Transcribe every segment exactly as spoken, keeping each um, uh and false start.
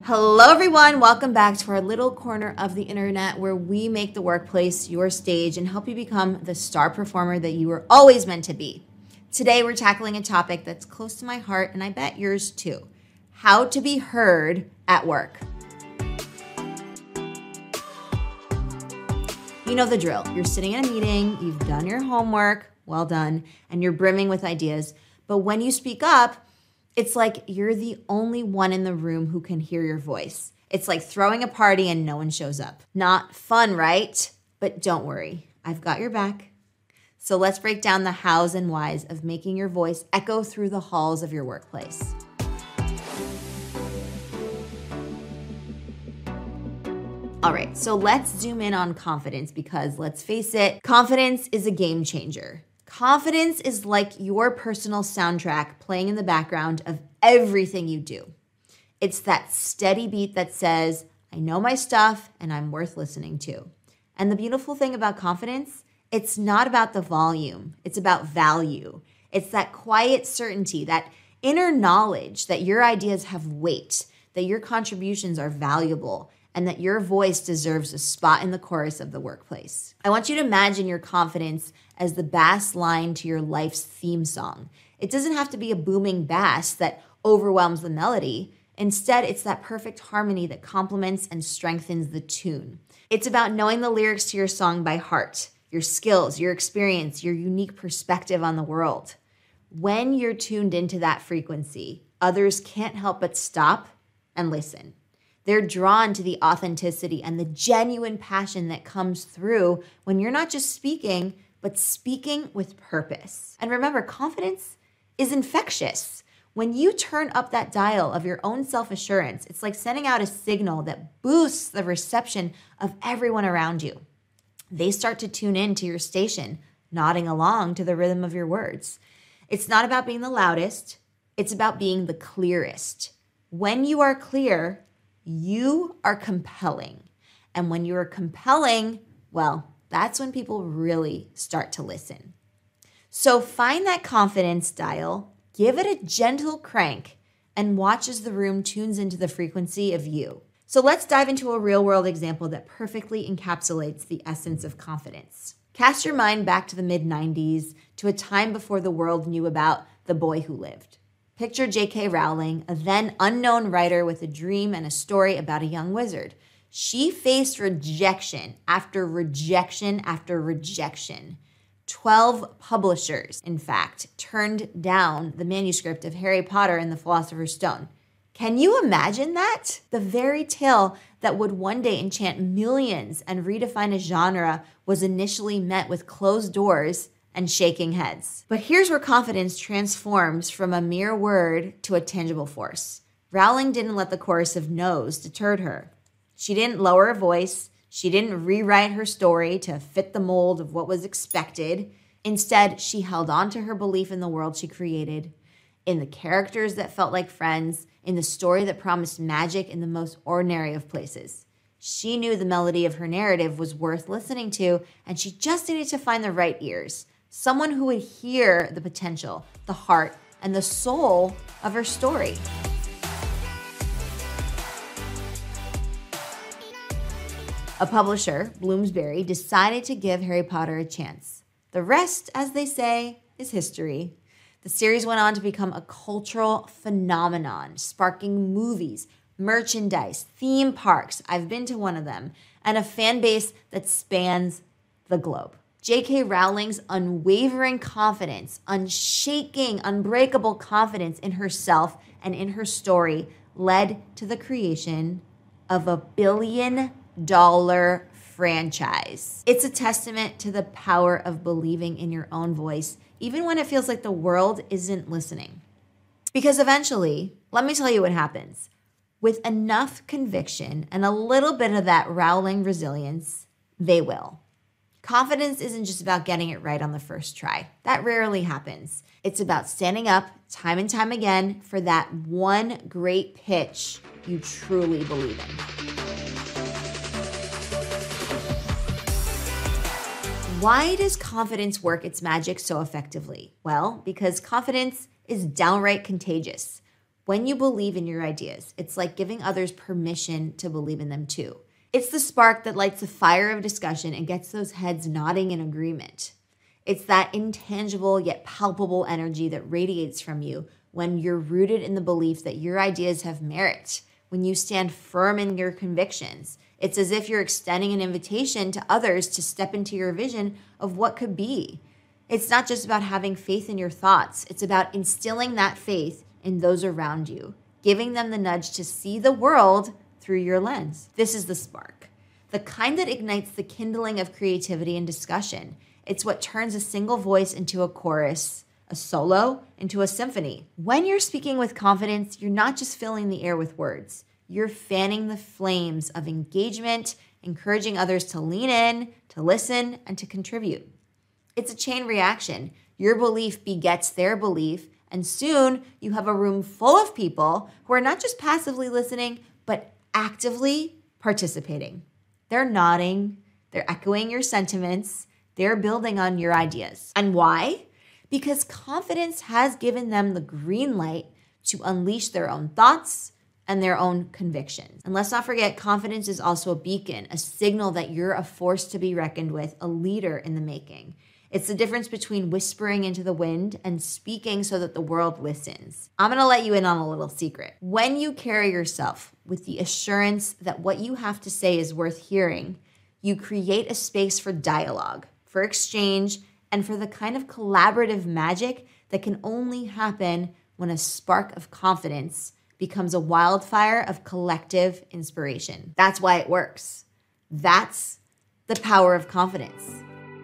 Hello everyone, welcome back to our little corner of the internet where we make the workplace your stage and help you become the star performer that you were always meant to be. Today we're tackling a topic that's close to my heart and I bet yours too. How to be heard at work. You know the drill. You're sitting in a meeting, you've done your homework, well done, and you're brimming with ideas. But when you speak up, it's like you're the only one in the room who can hear your voice. It's like throwing a party and no one shows up. Not fun, right? But don't worry, I've got your back. So let's break down the hows and whys of making your voice echo through the halls of your workplace. All right, so let's zoom in on confidence because let's face it, confidence is a game changer. Confidence is like your personal soundtrack playing in the background of everything you do. It's that steady beat that says, I know my stuff and I'm worth listening to. And the beautiful thing about confidence, it's not about the volume, it's about value. It's that quiet certainty, that inner knowledge that your ideas have weight, that your contributions are valuable, and that your voice deserves a spot in the chorus of the workplace. I want you to imagine your confidence as the bass line to your life's theme song. It doesn't have to be a booming bass that overwhelms the melody. Instead, it's that perfect harmony that complements and strengthens the tune. It's about knowing the lyrics to your song by heart, your skills, your experience, your unique perspective on the world. When you're tuned into that frequency, others can't help but stop and listen. They're drawn to the authenticity and the genuine passion that comes through when you're not just speaking, but speaking with purpose. And remember, confidence is infectious. When you turn up that dial of your own self-assurance, it's like sending out a signal that boosts the reception of everyone around you. They start to tune in to your station, nodding along to the rhythm of your words. It's not about being the loudest, it's about being the clearest. When you are clear, you are compelling. And when you are compelling, well, that's when people really start to listen. So find that confidence dial, give it a gentle crank, and watch as the room tunes into the frequency of you. So let's dive into a real-world example that perfectly encapsulates the essence of confidence. Cast your mind back to the mid nineties, to a time before the world knew about The Boy Who Lived. Picture J K Rowling, a then unknown writer with a dream and a story about a young wizard. She faced rejection after rejection after rejection. Twelve publishers, in fact, turned down the manuscript of Harry Potter and the Philosopher's Stone. Can you imagine that? The very tale that would one day enchant millions and redefine a genre was initially met with closed doors and shaking heads. But here's where confidence transforms from a mere word to a tangible force. Rowling didn't let the chorus of no's deter her. She didn't lower her voice. She didn't rewrite her story to fit the mold of what was expected. Instead, she held on to her belief in the world she created, in the characters that felt like friends, in the story that promised magic in the most ordinary of places. She knew the melody of her narrative was worth listening to, and she just needed to find the right ears. Someone who would hear the potential, the heart, and the soul of her story. A publisher, Bloomsbury, decided to give Harry Potter a chance. The rest, as they say, is history. The series went on to become a cultural phenomenon, sparking movies, merchandise, theme parks, I've been to one of them, and a fan base that spans the globe. J K Rowling's unwavering confidence, unshaking, unbreakable confidence in herself and in her story led to the creation of a billion dollar franchise. It's a testament to the power of believing in your own voice, even when it feels like the world isn't listening. Because eventually, let me tell you what happens. With enough conviction and a little bit of that Rowling resilience, they will. Confidence isn't just about getting it right on the first try. That rarely happens. It's about standing up time and time again for that one great pitch you truly believe in. Why does confidence work its magic so effectively? Well, because confidence is downright contagious. When you believe in your ideas, it's like giving others permission to believe in them too. It's the spark that lights the fire of discussion and gets those heads nodding in agreement. It's that intangible yet palpable energy that radiates from you when you're rooted in the belief that your ideas have merit, when you stand firm in your convictions. It's as if you're extending an invitation to others to step into your vision of what could be. It's not just about having faith in your thoughts. It's about instilling that faith in those around you, giving them the nudge to see the world through your lens. This is the spark, the kind that ignites the kindling of creativity and discussion. It's what turns a single voice into a chorus, a solo into a symphony. When you're speaking with confidence, you're not just filling the air with words. You're fanning the flames of engagement, encouraging others to lean in, to listen, and to contribute. It's a chain reaction. Your belief begets their belief, and soon you have a room full of people who are not just passively listening, but actively participating. They're nodding, they're echoing your sentiments, they're building on your ideas. And why? Because confidence has given them the green light to unleash their own thoughts and their own convictions. And let's not forget, confidence is also a beacon, a signal that you're a force to be reckoned with, a leader in the making. It's the difference between whispering into the wind and speaking so that the world listens. I'm gonna let you in on a little secret. When you carry yourself with the assurance that what you have to say is worth hearing, you create a space for dialogue, for exchange, and for the kind of collaborative magic that can only happen when a spark of confidence becomes a wildfire of collective inspiration. That's why it works. That's the power of confidence.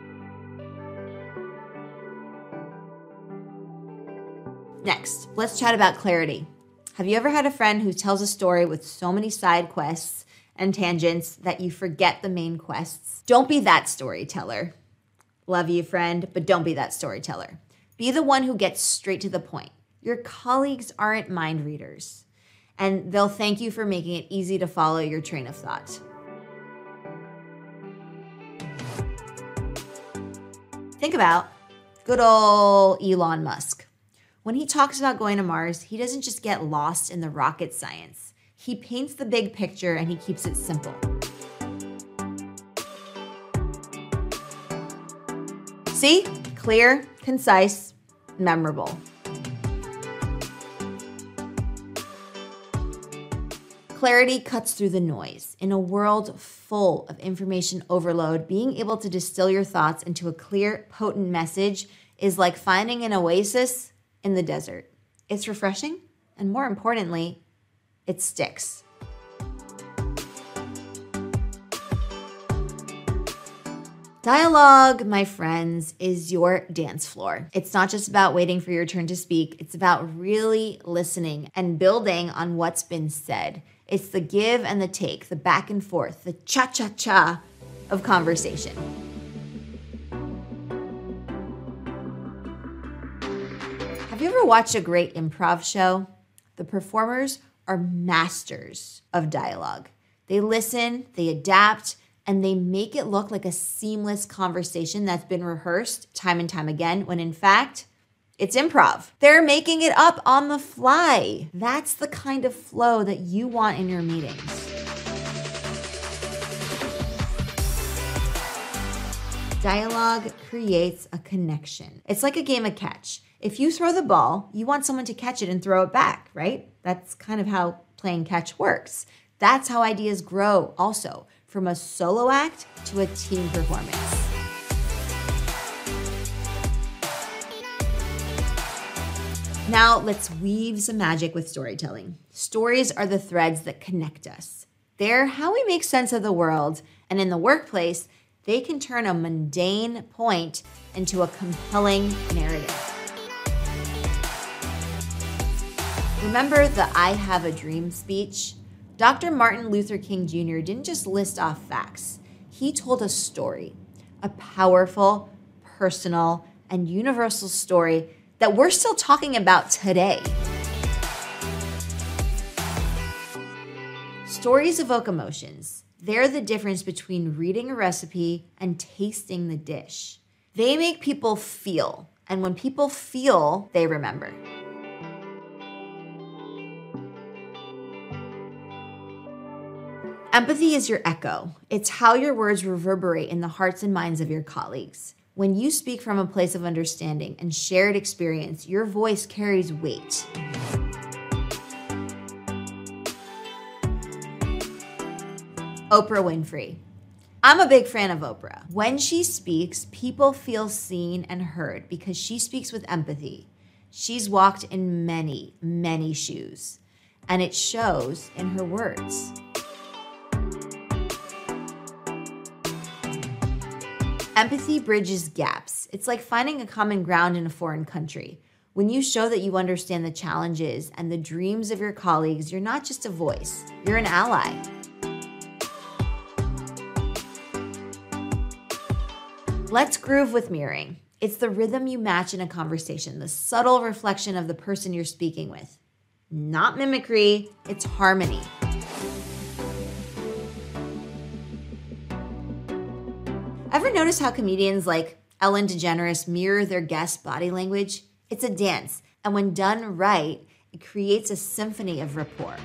Next, let's chat about clarity. Have you ever had a friend who tells a story with so many side quests and tangents that you forget the main quests? Don't be that storyteller. Love you, friend, but don't be that storyteller. Be the one who gets straight to the point. Your colleagues aren't mind readers, and they'll thank you for making it easy to follow your train of thought. Think about good old Elon Musk. When he talks about going to Mars, he doesn't just get lost in the rocket science. He paints the big picture and he keeps it simple. See? Clear, concise, memorable. Clarity cuts through the noise. In a world full of information overload, being able to distill your thoughts into a clear, potent message is like finding an oasis in the desert. It's refreshing, and more importantly, it sticks. Dialogue, my friends, is your dance floor. It's not just about waiting for your turn to speak. It's about really listening and building on what's been said. It's the give and the take, the back and forth, the cha-cha-cha of conversation. Have you ever watched a great improv show? The performers are masters of dialogue. They listen, they adapt, and they make it look like a seamless conversation that's been rehearsed time and time again, when in fact, it's improv. They're making it up on the fly. That's the kind of flow that you want in your meetings. Dialogue creates a connection. It's like a game of catch. If you throw the ball, you want someone to catch it and throw it back, right? That's kind of how playing catch works. That's how ideas grow also, from a solo act to a team performance. Now let's weave some magic with storytelling. Stories are the threads that connect us. They're how we make sense of the world, and in the workplace, they can turn a mundane point into a compelling narrative. Remember the I Have a Dream speech? Doctor Martin Luther King Junior didn't just list off facts. He told a story, a powerful, personal, and universal story that we're still talking about today. Stories evoke emotions. They're the difference between reading a recipe and tasting the dish. They make people feel, and when people feel, they remember. Empathy is your echo. It's how your words reverberate in the hearts and minds of your colleagues. When you speak from a place of understanding and shared experience, your voice carries weight. Oprah Winfrey. I'm a big fan of Oprah. When she speaks, people feel seen and heard because she speaks with empathy. She's walked in many, many shoes, and it shows in her words. Empathy bridges gaps. It's like finding a common ground in a foreign country. When you show that you understand the challenges and the dreams of your colleagues, you're not just a voice, you're an ally. Let's groove with mirroring. It's the rhythm you match in a conversation, the subtle reflection of the person you're speaking with. Not mimicry, it's harmony. Ever notice how comedians like Ellen DeGeneres mirror their guests' body language? It's a dance, and when done right, it creates a symphony of rapport.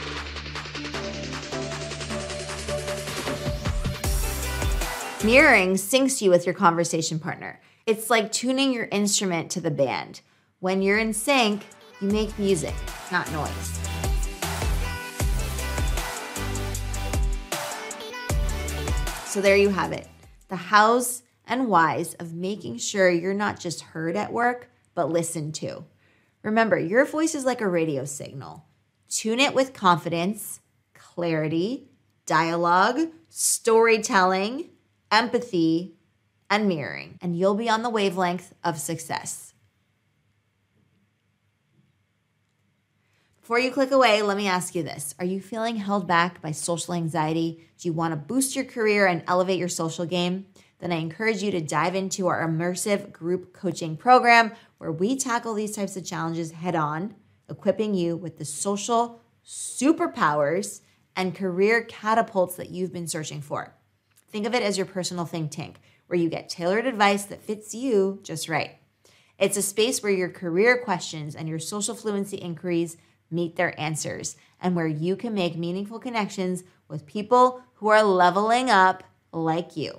Mirroring syncs you with your conversation partner. It's like tuning your instrument to the band. When you're in sync, you make music, not noise. So there you have it. The hows and whys of making sure you're not just heard at work, but listened to. Remember, your voice is like a radio signal. Tune it with confidence, clarity, dialogue, storytelling, empathy, and mirroring, and you'll be on the wavelength of success. Before you click away, let me ask you this. Are you feeling held back by social anxiety? Do you want to boost your career and elevate your social game? Then I encourage you to dive into our immersive group coaching program where we tackle these types of challenges head on, equipping you with the social superpowers and career catapults that you've been searching for. Think of it as your personal think tank, where you get tailored advice that fits you just right. It's a space where your career questions and your social fluency inquiries meet their answers, and where you can make meaningful connections with people who are leveling up like you.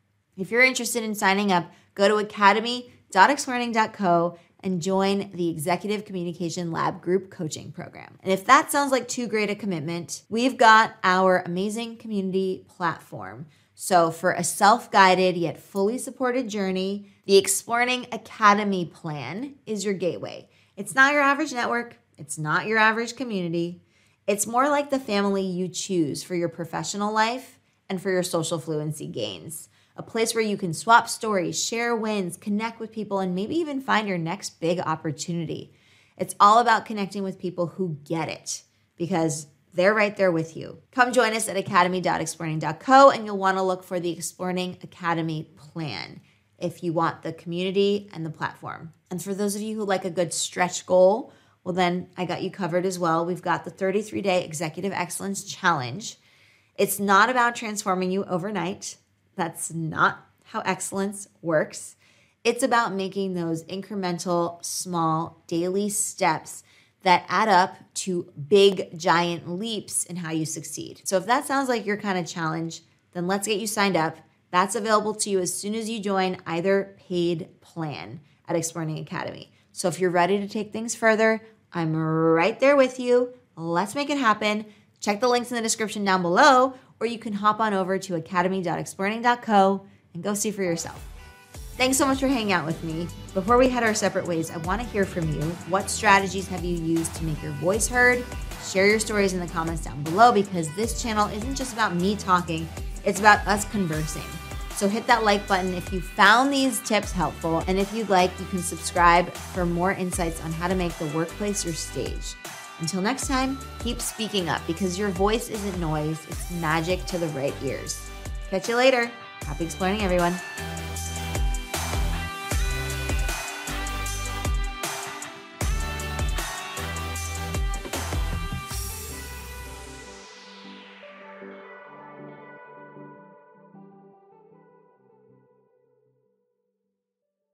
If you're interested in signing up, go to academy dot explearning dot co and join the Executive Communication Lab group coaching program. And if that sounds like too great a commitment, we've got our amazing community platform. So for a self-guided yet fully supported journey, the Explearning Academy plan is your gateway. It's not your average network. It's not your average community. It's more like the family you choose for your professional life and for your social fluency gains. A place where you can swap stories, share wins, connect with people, and maybe even find your next big opportunity. It's all about connecting with people who get it, because they're right there with you. Come join us at academy dot explearning dot co, and you'll want to look for the Explearning Academy plan if you want the community and the platform. And for those of you who like a good stretch goal, well, then I got you covered as well. We've got the thirty-three day Executive Excellence Challenge. It's not about transforming you overnight. That's not how excellence works. It's about making those incremental, small, daily steps that add up to big, giant leaps in how you succeed. So if that sounds like your kind of challenge, then let's get you signed up. That's available to you as soon as you join either paid plan at Explearning Academy. So if you're ready to take things further, I'm right there with you. Let's make it happen. Check the links in the description down below, or you can hop on over to academy dot explearning dot co and go see for yourself. Thanks so much for hanging out with me. Before we head our separate ways, I want to hear from you. What strategies have you used to make your voice heard? Share your stories in the comments down below, because this channel isn't just about me talking, it's about us conversing. So hit that like button if you found these tips helpful, and if you'd like, you can subscribe for more insights on how to make the workplace your stage. Until next time, keep speaking up, because your voice isn't noise, it's magic to the right ears. Catch you later. Happy exploring, everyone.